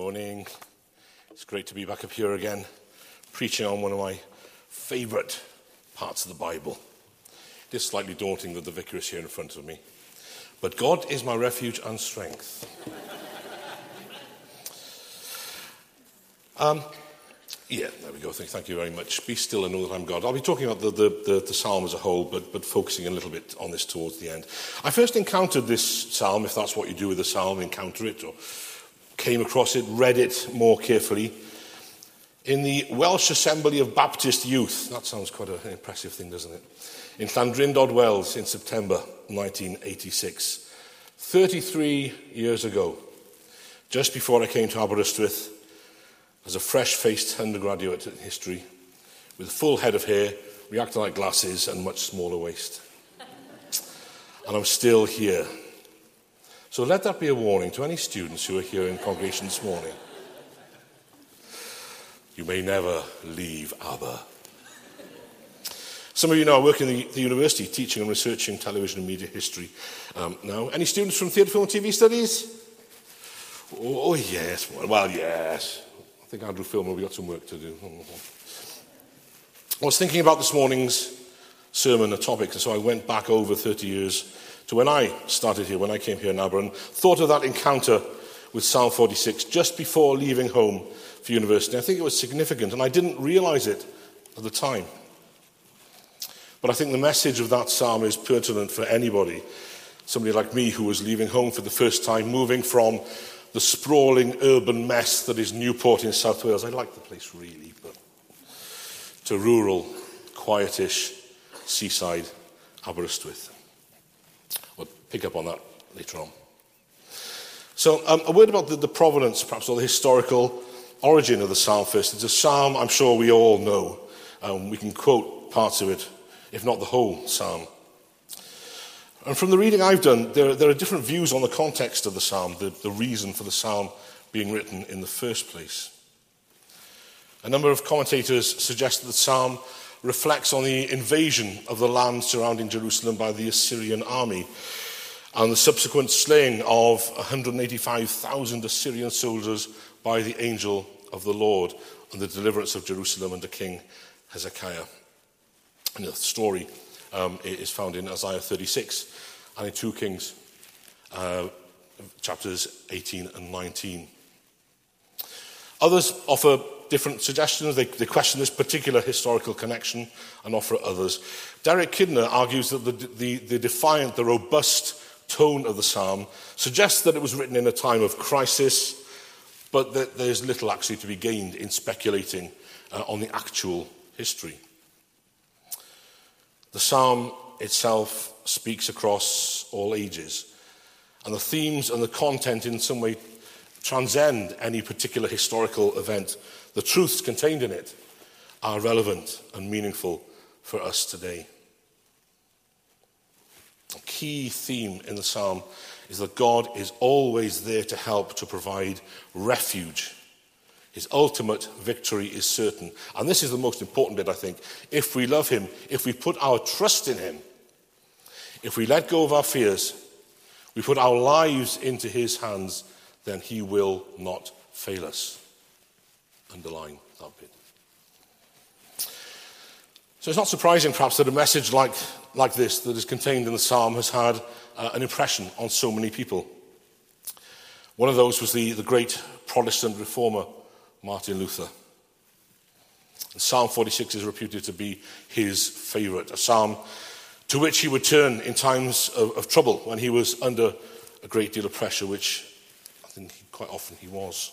Morning. It's great to be back up here again, preaching on one of my favourite parts of the Bible. It is slightly daunting that the vicar is here in front of me. But God is my refuge and strength. There we go. Thank you very much. Be still and know that I'm God. I'll be talking about the psalm as a whole, but focusing a little bit on this towards the end. I first encountered this psalm, if that's what you do with a psalm, encounter it, or came across it, read it more carefully, in the Welsh Assembly of Baptist Youth. That sounds quite an impressive thing, doesn't it? In Llandrindod, Wales, in September 1986. 33 years ago, just before I came to Aberystwyth, as a fresh-faced undergraduate in history, with a full head of hair, reactor-like glasses, and much smaller waist. And I'm still here. So let that be a warning to any students who are here in congregation this morning. You may never leave Aber. Some of you know I work in the university teaching and researching television and media history now. Any students from theatre, film and TV studies? Oh yes. Well, yes. I think Andrew Filmer, we've got some work to do. I was thinking about this morning's sermon, a topic, and so I went back over 30 years to when I started here, when I came here in Aber, and thought of that encounter with Psalm 46 just before leaving home for university. I think it was significant, and I didn't realise it at the time. But I think the message of that psalm is pertinent for anybody, somebody like me who was leaving home for the first time, moving from the sprawling urban mess that is Newport in South Wales. I like the place really, but to rural, quietish, seaside Aberystwyth. We'll pick up on that later on. So a word about the provenance, perhaps, or the historical origin of the psalm first. It's a psalm I'm sure we all know. We can quote parts of it, if not the whole psalm. And from the reading I've done, there are different views on the context of the psalm, the reason for the psalm being written in the first place. A number of commentators suggest that the psalm reflects on the invasion of the land surrounding Jerusalem by the Assyrian army and the subsequent slaying of 185,000 Assyrian soldiers by the angel of the Lord and the deliverance of Jerusalem under King Hezekiah. And the story is found in Isaiah 36 and in 2 Kings, chapters 18 and 19. Others offer different suggestions. They question this particular historical connection and offer others. Derek Kidner argues that the defiant, the robust tone of the psalm suggests that it was written in a time of crisis, but that there's little actually to be gained in speculating on the actual history. The psalm itself speaks across all ages, and the themes and the content in some way transcend any particular historical event. The truths contained in it are relevant and meaningful for us today. A key theme in the psalm is that God is always there to help, to provide refuge. His ultimate victory is certain. And this is the most important bit, I think. If we love him, if we put our trust in him, if we let go of our fears, we put our lives into his hands, then he will not fail us. Underline that bit. So it's not surprising, perhaps, that a message like this that is contained in the psalm has had an impression on so many people. One of those was the great Protestant reformer, Martin Luther. And Psalm 46 is reputed to be his favourite, a psalm to which he would turn in times of trouble when he was under a great deal of pressure, which I think quite often he was.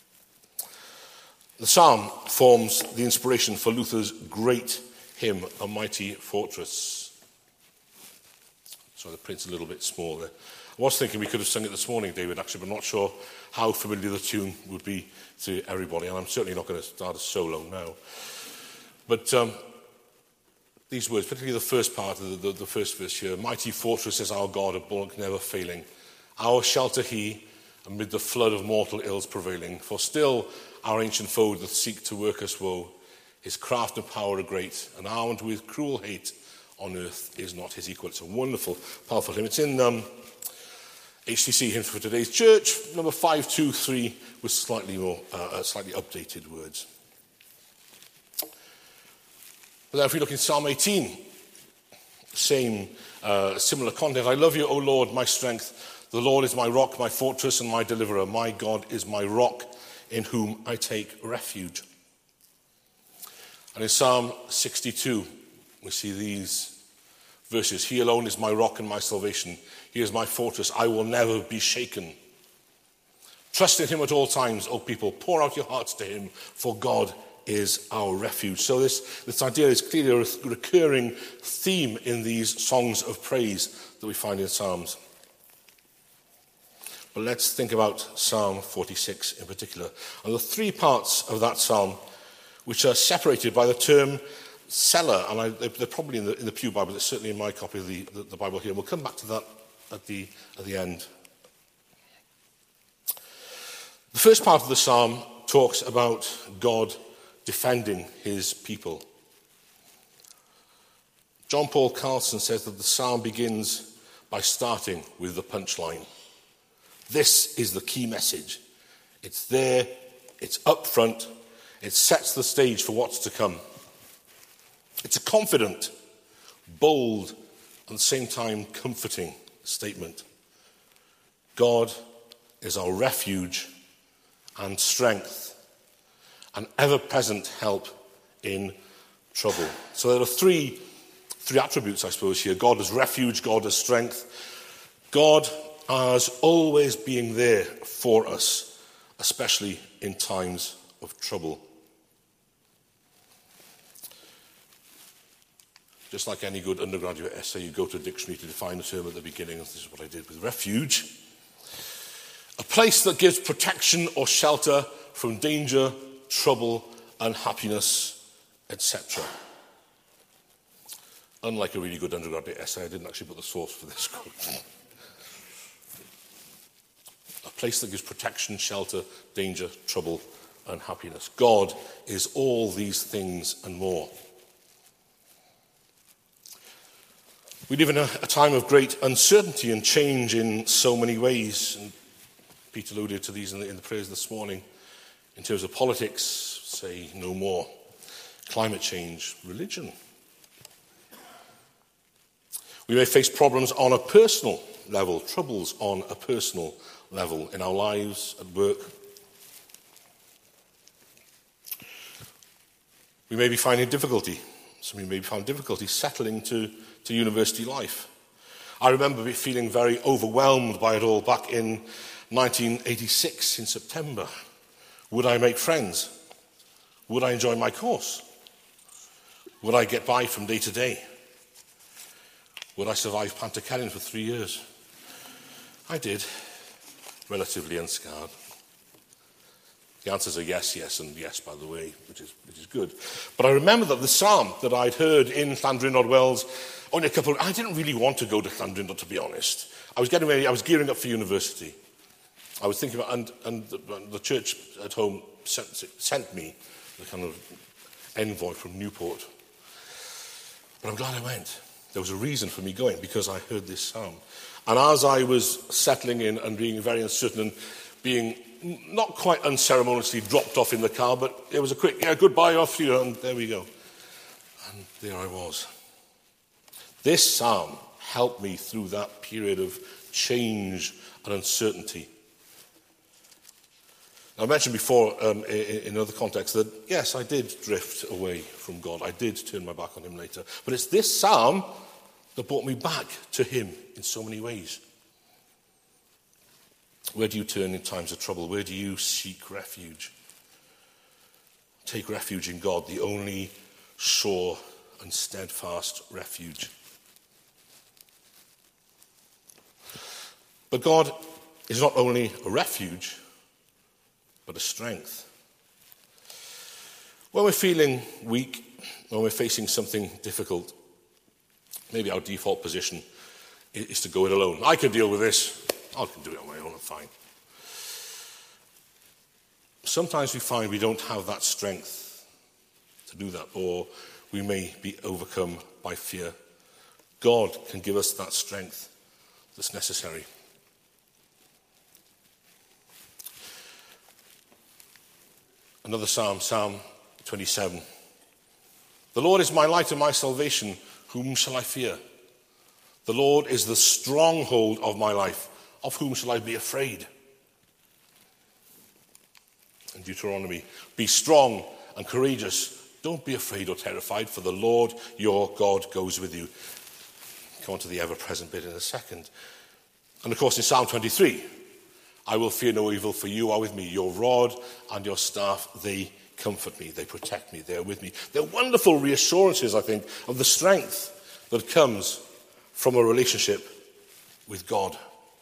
The psalm forms the inspiration for Luther's great hymn, A Mighty Fortress. Sorry, the print's a little bit small there. I was thinking we could have sung it this morning, David, actually, but I'm not sure how familiar the tune would be to everybody, and I'm certainly not going to start a solo now. But these words, particularly the first part of the first verse here, Mighty fortress is our God, a bulwark never failing. Our shelter he, amid the flood of mortal ills prevailing. For still our ancient foe doth seek to work us woe. His craft and power are great, and armed with cruel hate on earth is not his equal. It's a wonderful, powerful hymn. It's in HTC hymn for today's church, number 523, with slightly updated words. But then if we look in Psalm 18, similar content. I love you, O Lord, my strength. The Lord is my rock, my fortress, and my deliverer. My God is my rock, in whom I take refuge. And in Psalm 62, we see these verses. He alone is my rock and my salvation. He is my fortress. I will never be shaken. Trust in him at all times, O people. Pour out your hearts to him, for God is our refuge. So this idea is clearly a recurring theme in these songs of praise that we find in Psalms. But let's think about Psalm 46 in particular. And the three parts of that psalm, which are separated by the term cellar, and they're probably in the Pew Bible, it's certainly in my copy of the Bible here. And we'll come back to that at the end. The first part of the psalm talks about God defending his people. John Paul Carlson says that the psalm begins by starting with the punchline. This is the key message. It's there, it's up front, it sets the stage for what's to come. It's a confident, bold, and at the same time comforting statement. God is our refuge and strength, an ever-present help in trouble. So there are three attributes, I suppose, here. God as refuge, God as strength. God as always being there for us, especially in times of trouble. Just like any good undergraduate essay, you go to a dictionary to define a term at the beginning, and this is what I did with refuge. A place that gives protection or shelter from danger, trouble, unhappiness, etc. Unlike a really good undergraduate essay, I didn't actually put the source for this quote. A place that gives protection, shelter, danger, trouble, unhappiness. God is all these things and more. We live in a time of great uncertainty and change in so many ways. And Peter alluded to these in the prayers this morning. In terms of politics, say no more. Climate change, religion. We may face problems on a personal level, troubles on a personal level in our lives, at work. We may be finding difficulty. Some of you may be finding difficulty settling to university life. I remember feeling very overwhelmed by it all back in 1986 in September. Would I make friends? Would I enjoy my course? Would I get by from day to day? Would I survive Pantycelyn for 3 years? I did, relatively unscarred. The answers are yes, yes, and yes, by the way, which is good. But I remember that the psalm that I'd heard in Llandrindod Wells, I didn't really want to go to Llandrindod, to be honest. I was getting ready, I was gearing up for university. I was thinking about, and the church at home sent me the kind of envoy from Newport. But I'm glad I went. There was a reason for me going, because I heard this psalm. And as I was settling in and being very uncertain and being not quite unceremoniously dropped off in the car, but it was a quick, goodbye, off you, and there we go. And there I was. This psalm helped me through that period of change and uncertainty. I mentioned before in other contexts that, yes, I did drift away from God. I did turn my back on him later. But it's this psalm that brought me back to him in so many ways. Where do you turn in times of trouble? Where do you seek refuge? Take refuge in God, the only sure and steadfast refuge. But God is not only a refuge, but a strength. When we're feeling weak, when we're facing something difficult, maybe our default position is to go it alone. I can deal with this. I can do it on my own, I'm fine. Sometimes we find we don't have that strength to do that, or we may be overcome by fear. God can give us that strength that's necessary. Another psalm, Psalm 27. The Lord is my light and my salvation. Whom shall I fear? The Lord is the stronghold of my life. Of whom shall I be afraid? In Deuteronomy, be strong and courageous. Don't be afraid or terrified, for the Lord your God goes with you. Come on to the ever-present bit in a second. And of course in Psalm 23, I will fear no evil, for you are with me. Your rod and your staff, they comfort me, they protect me, they're with me. They're wonderful reassurances, I think, of the strength that comes from a relationship with God.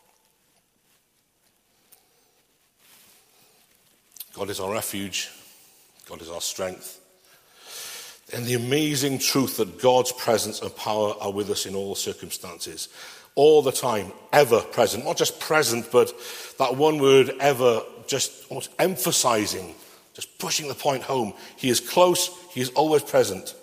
God is our refuge. God is our strength. And the amazing truth that God's presence and power are with us in all circumstances. All the time, ever present. Not just present, but that one word, ever, just almost emphasizing, just pushing the point home. He is close. He is always present.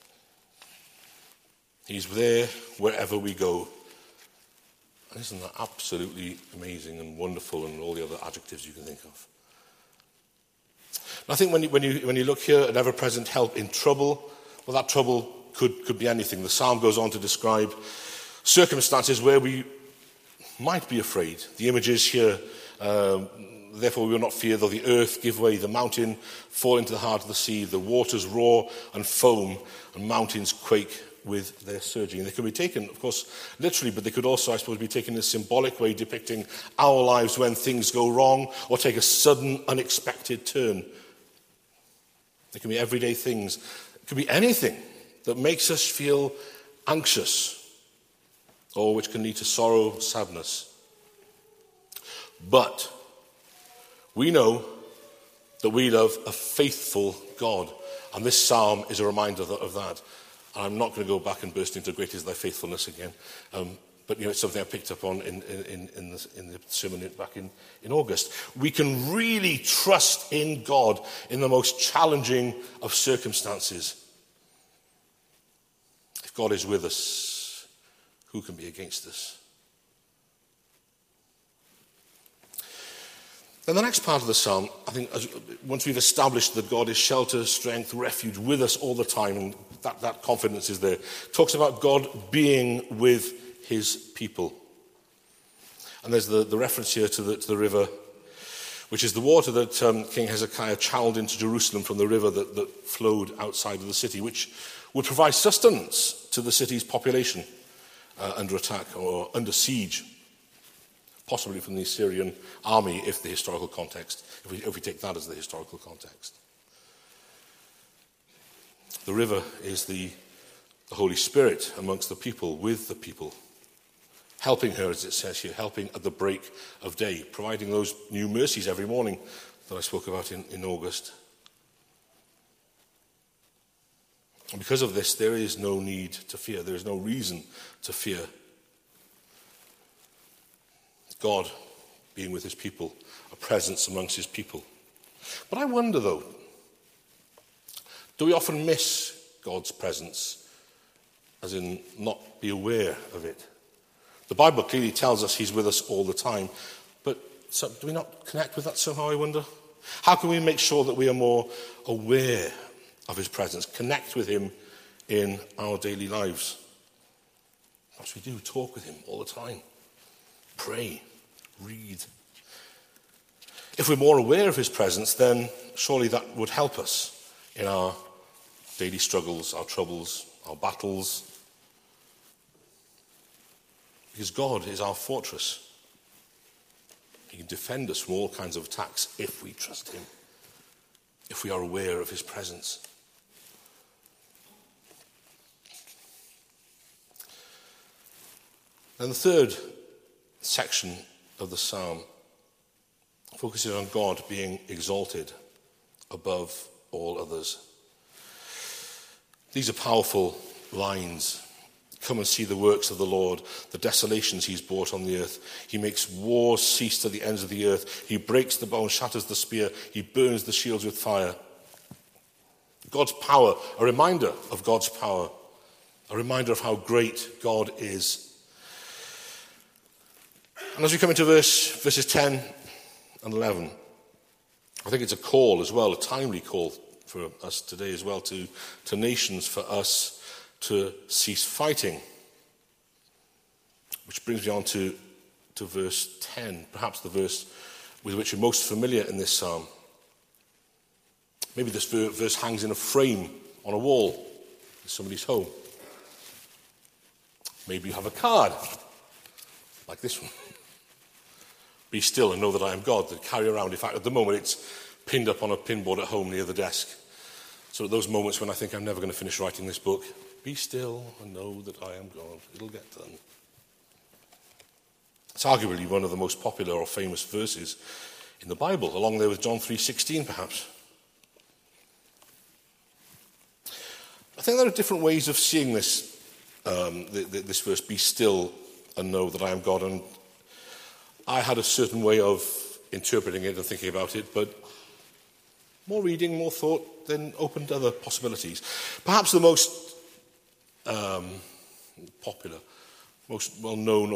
He's there wherever we go. And isn't that absolutely amazing and wonderful and all the other adjectives you can think of? And I think when you look here at ever-present help in trouble, well, that trouble could be anything. The psalm goes on to describe circumstances where we might be afraid. The images here, therefore we will not fear, though the earth give way, the mountain fall into the heart of the sea, the waters roar and foam, and mountains quake with their surging. They could be taken, of course, literally, but they could also, I suppose, be taken in a symbolic way, depicting our lives when things go wrong or take a sudden, unexpected turn. They can be everyday things. It could be anything that makes us feel anxious or which can lead to sorrow, sadness. But we know that we love a faithful God. And this psalm is a reminder of that. And I'm not going to go back and burst into great is thy faithfulness again. But it's something I picked up on in the sermon back in August. We can really trust in God in the most challenging of circumstances. If God is with us, who can be against us? Then the next part of the psalm, I think, once we've established that God is shelter, strength, refuge with us all the time, and that confidence is there, talks about God being with his people. And there's the reference here to the river, which is the water that King Hezekiah channeled into Jerusalem from the river that flowed outside of the city, which would provide sustenance to the city's population under attack or under siege, possibly from the Assyrian army, if the historical context, if we take that as the historical context. The river is the Holy Spirit amongst the people, with the people, helping her, as it says here, helping at the break of day, providing those new mercies every morning that I spoke about in August. And because of this, there is no need to fear. There is no reason to fear. God being with his people, a presence amongst his people. But I wonder, though, do we often miss God's presence, as in not be aware of it? The Bible clearly tells us he's with us all the time, but do we not connect with that somehow, I wonder? How can we make sure that we are more aware of his presence, connect with him in our daily lives? Perhaps we do talk with him all the time, pray, read. If we're more aware of his presence, then surely that would help us in our daily struggles, our troubles, our battles. Because God is our fortress. He can defend us from all kinds of attacks if we trust him, if we are aware of his presence. And the third section of the psalm focuses on God being exalted above all others. These are powerful lines. Come and see the works of the Lord, the desolations he's brought on the earth. He makes wars cease to the ends of the earth. He breaks the bow and shatters the spear. He burns the shields with fire. God's power, a reminder of God's power, a reminder of how great God is. And as we come into verses 10 and 11, I think it's a call as well, a timely call for us today as well, to nations, for us to cease fighting. Which brings me on to verse 10, perhaps the verse with which you're most familiar in this psalm. Maybe this verse hangs in a frame on a wall in somebody's home. Maybe you have a card, like this one. Be still and know that I am God, that carry around. In fact, at the moment, it's pinned up on a pinboard at home near the desk. So at those moments when I think I'm never going to finish writing this book, be still and know that I am God. It'll get done. It's arguably one of the most popular or famous verses in the Bible, along there with John 3:16, perhaps. I think there are different ways of seeing this, this verse, be still and know that I am God. And I had a certain way of interpreting it and thinking about it, but more reading, more thought, then opened other possibilities. Perhaps the most popular, most well-known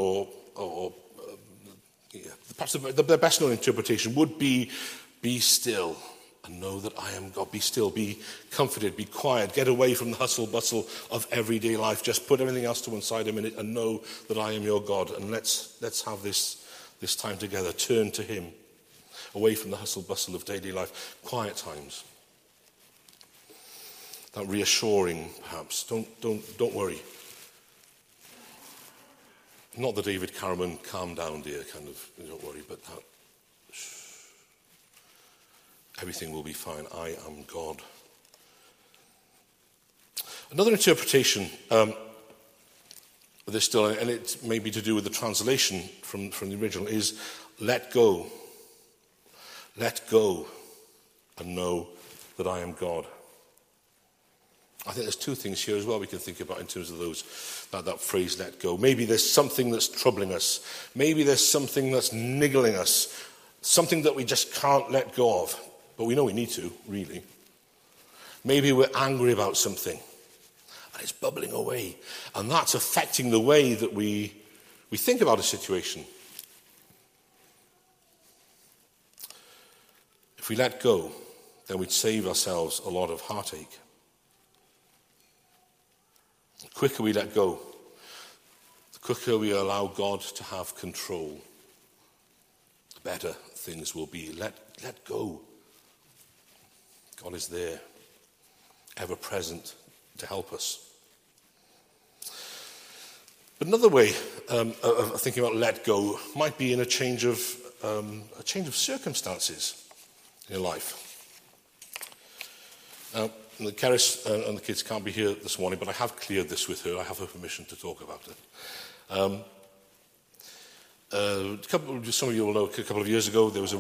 perhaps the best-known interpretation would be still and know that I am God. Be still, be comforted, be quiet, get away from the hustle-bustle of everyday life. Just put everything else to one side a minute and know that I am your God. And let's have this time together. Turn to him, away from the hustle-bustle of daily life. Quiet times. That reassuring, perhaps. Don't worry. Not the David Cameron, calm down, dear, kind of, don't worry, but that, everything will be fine. I am God. Another interpretation of this still, and it may be to do with the translation from the original, is let go. Let go and know that I am God. I think there's two things here as well we can think about in terms of that phrase, let go. Maybe there's something that's troubling us. Maybe there's something that's niggling us. Something that we just can't let go of. But we know we need to, really. Maybe we're angry about something. And it's bubbling away. And that's affecting the way that we think about a situation. If we let go, then we'd save ourselves a lot of heartache. The quicker we let go, the quicker we allow God to have control, the better things will be. Let go. God is there, ever present to help us. But another way of thinking about let go might be in a change of circumstances in your life. Now, Keris and the kids can't be here this morning, but I have cleared this with her. I have her permission to talk about it. Some of you will know, a couple of years ago, there was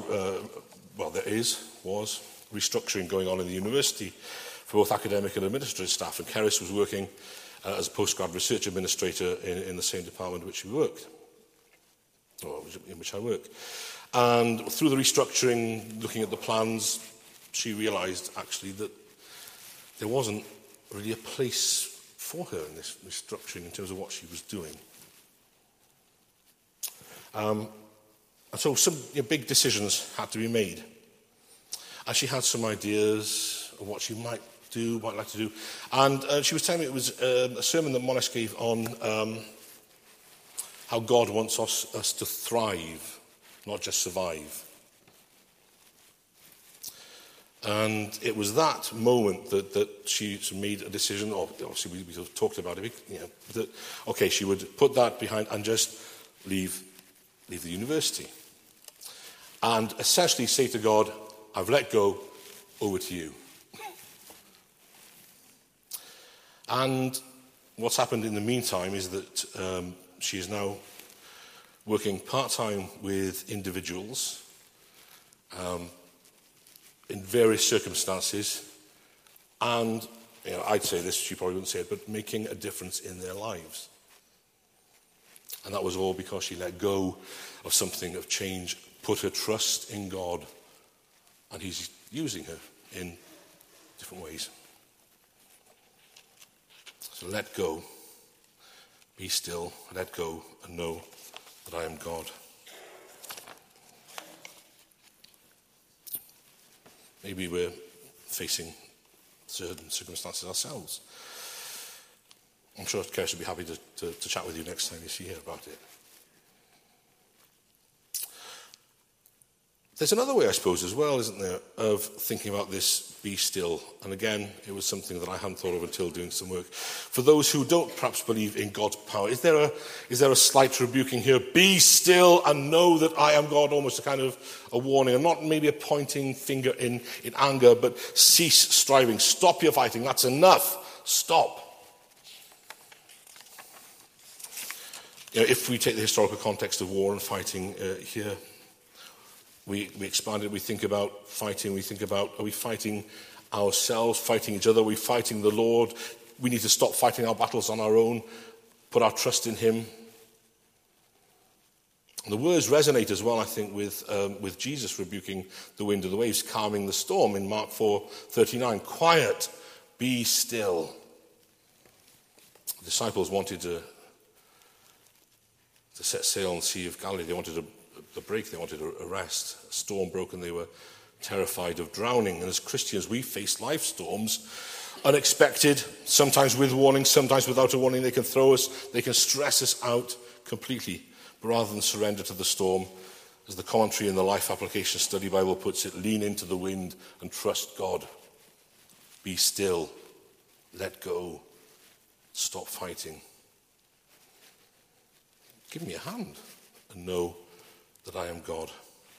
was restructuring going on in the university for both academic and administrative staff, and Keris was working as a postgrad research administrator in the same department in which we worked, or in which I work. And through the restructuring, looking at the plans, she realised actually that there wasn't really a place for her in this restructuring in terms of what she was doing. And so some big decisions had to be made. And she had some ideas of what she might like to do. And she was telling me it was a sermon that Monash gave on how God wants us to thrive, not just survive. And it was that moment that she made a decision, or obviously we sort of talked about it, that, okay, she would put that behind and just leave the university. And essentially say to God, I've let go, over to you. And what's happened in the meantime is that she is now working part-time with individuals in various circumstances, and I'd say this, she probably wouldn't say it, but making a difference in their lives. And that was all because she let go of something, of change, put her trust in God, and he's using her in different ways. So let go, be still, let go, and know that I am God. Maybe we're facing certain circumstances ourselves. I'm sure Keris will be happy to chat with you next time you see her about it. There's another way, I suppose, as well, isn't there, of thinking about this, be still. And again, it was something that I hadn't thought of until doing some work. For those who don't perhaps believe in God's power, is there a slight rebuking here? Be still and know that I am God, almost a kind of a warning, and not maybe a pointing finger in anger, but cease striving. Stop your fighting. That's enough. Stop. If we take the historical context of war and fighting here, we expand it, we think about fighting, we think about, are we fighting ourselves, fighting each other, are we fighting the Lord? We need to stop fighting our battles on our own, put our trust in him. And the words resonate as well, I think, with Jesus rebuking the wind and the waves, calming the storm in Mark 4:39. Quiet, be still. The disciples wanted to set sail on the Sea of Galilee. They wanted a break, they wanted a rest. A storm broke and they were terrified of drowning. And as Christians, we face life storms, unexpected, sometimes with warning, sometimes without a warning. They can throw us, they can stress us out completely. But rather than surrender to the storm, as the commentary in the Life Application Study Bible puts it, lean into the wind and trust God. Be still, let go, stop fighting. Give me a hand and know that I am God.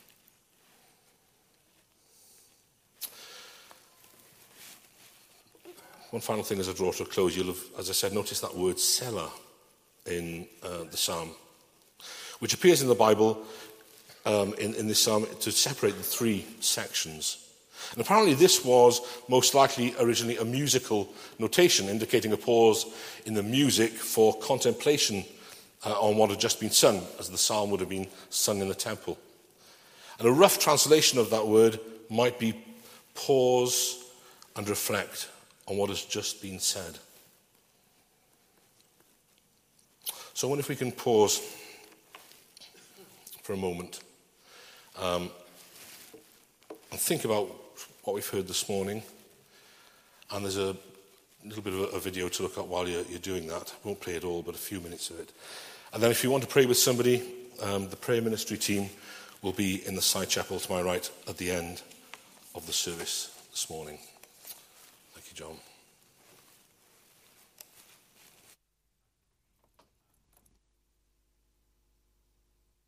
One final thing as I draw to a close, you'll have, as I said, noticed that word Selah in the psalm, which appears in the Bible in this psalm to separate the three sections. And apparently this was most likely originally a musical notation, indicating a pause in the music for contemplation on what had just been sung, as the psalm would have been sung in the temple. And a rough translation of that word might be pause and reflect on what has just been said. So I wonder if we can pause for a moment and think about what we've heard this morning. And there's a little bit of a video to look at while you're doing that. I won't play it all, but a few minutes of it. And then if you want to pray with somebody, the prayer ministry team will be in the side chapel to my right at the end of the service this morning. Thank you, John.